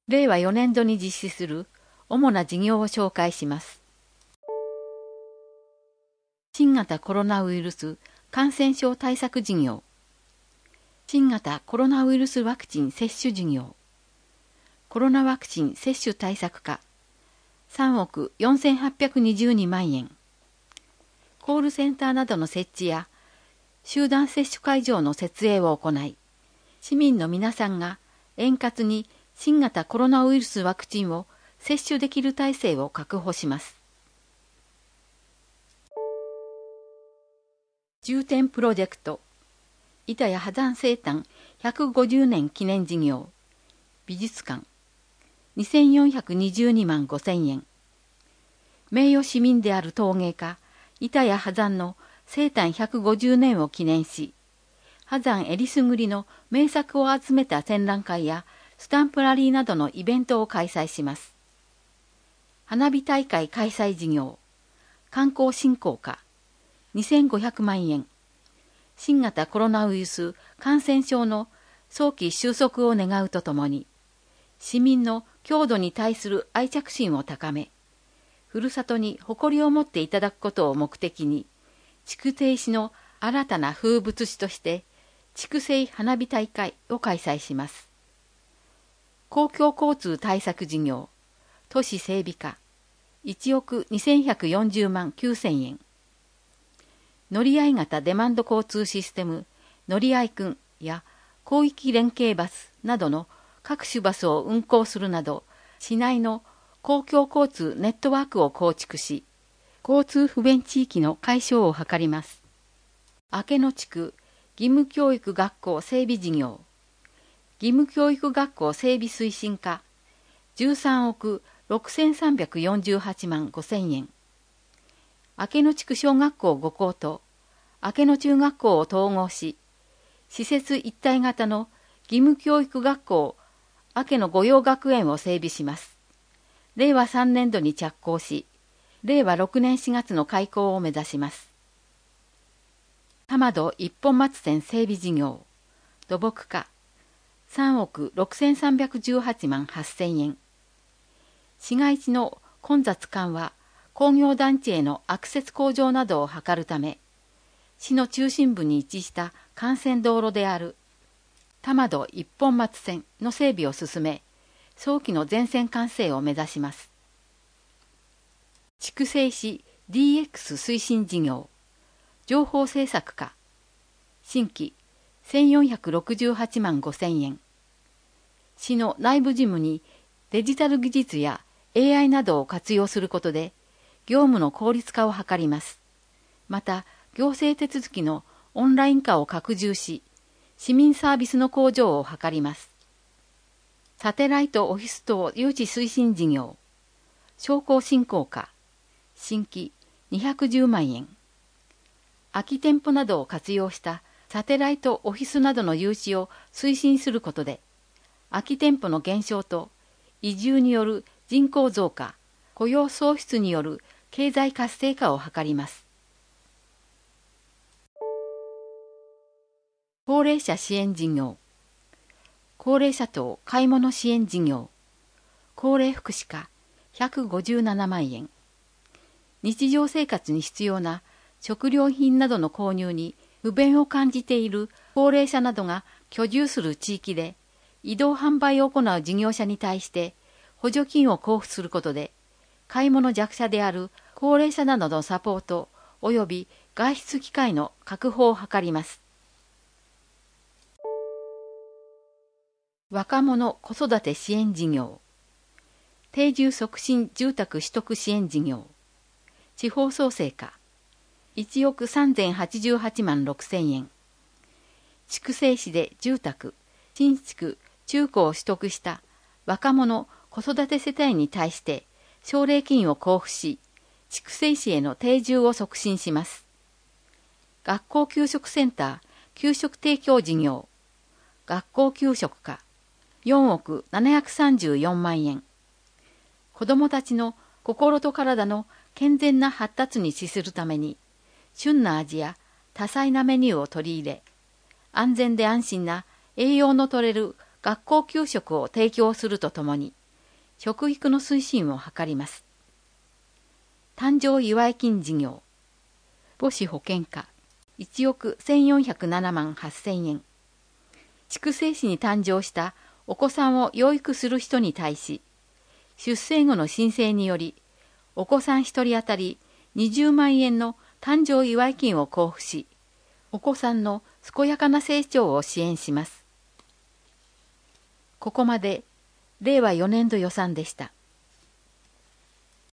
令和4年度に実施する主な事業を紹介します。新型コロナウイルス感染症対策事業、新型コロナウイルスワクチン接種事業、コロナワクチン接種対策課、3億4822万円、コールセンターなどの設置や集団接種会場の設営を行い、市民の皆さんが円滑に新型コロナウイルスワクチンを接種できる体制を確保します。重点プロジェクト、板谷波山生誕150年記念事業、美術館、2422万5000円。名誉市民である陶芸家、板谷波山の生誕150年を記念し、波山えりすぐりの名作を集めた展覧会やスタンプラリーなどのイベントを開催します。花火大会開催事業、観光振興課、2500万円。新型コロナウイルス感染症の早期収束を願うとともに、市民の郷土に対する愛着心を高め、ふるさとに誇りを持っていただくことを目的に、筑西市の新たな風物詩として、筑西花火大会を開催します。公共交通対策事業、都市整備課、1億2140万9000円。乗合型デマンド交通システム、乗合くんや広域連携バスなどの各種バスを運行するなど、市内の公共交通ネットワークを構築し、交通不便地域の解消を図ります。明野地区義務教育学校整備事業、義務教育学校整備推進課、13億6348万5000円。明野地区小学校5校と明野中学校を統合し、施設一体型の義務教育学校明野御用学園を整備します。令和3年度に着工し、令和6年4月の開校を目指します。玉戸一本松線整備事業、土木課、3億6318万8000円。市街地の混雑緩和、工業団地へのアクセス向上などを図るため、市の中心部に位置した幹線道路である玉戸一本松線の整備を進め、早期の全線完成を目指します。筑西市 DX 推進事業、情報政策課、新規1468万5000円。市の内部事務にデジタル技術や AI などを活用することで、業務の効率化を図ります。また、行政手続きのオンライン化を拡充し、市民サービスの向上を図ります。サテライトオフィス等誘致推進事業、商工振興課、新規210万円。空き店舗などを活用したサテライトオフィスなどの誘致を推進することで、空き店舗の減少と移住による人口増加、雇用創出による経済活性化を図ります。高齢者支援事業、高齢者等買い物支援事業、高齢福祉課157万円。日常生活に必要な食料品などの購入に不便を感じている高齢者などが居住する地域で移動販売を行う事業者に対して補助金を交付することで、買い物弱者である高齢者などのサポート及び外出機会の確保を図ります。若者子育て支援事業、定住促進住宅取得支援事業、地方創生課、1億3088万6000円。筑西市で住宅、新築、中古を取得した若者子育て世帯に対して奨励金を交付し、筑西市への定住を促進します。学校給食センター給食提供事業、学校給食課、4億734万円。子どもたちの心と体の健全な発達に資するために、旬な味や多彩なメニューを取り入れ、安全で安心な栄養の取れる学校給食を提供するとともに、食育の推進を図ります。誕生祝い金事業。母子保健課1億1407万8000円。筑西市に誕生したお子さんを養育する人に対し、出生後の申請により、お子さん1人当たり20万円の誕生祝い金を交付し、お子さんの健やかな成長を支援します。ここまで令和4年度予算でした。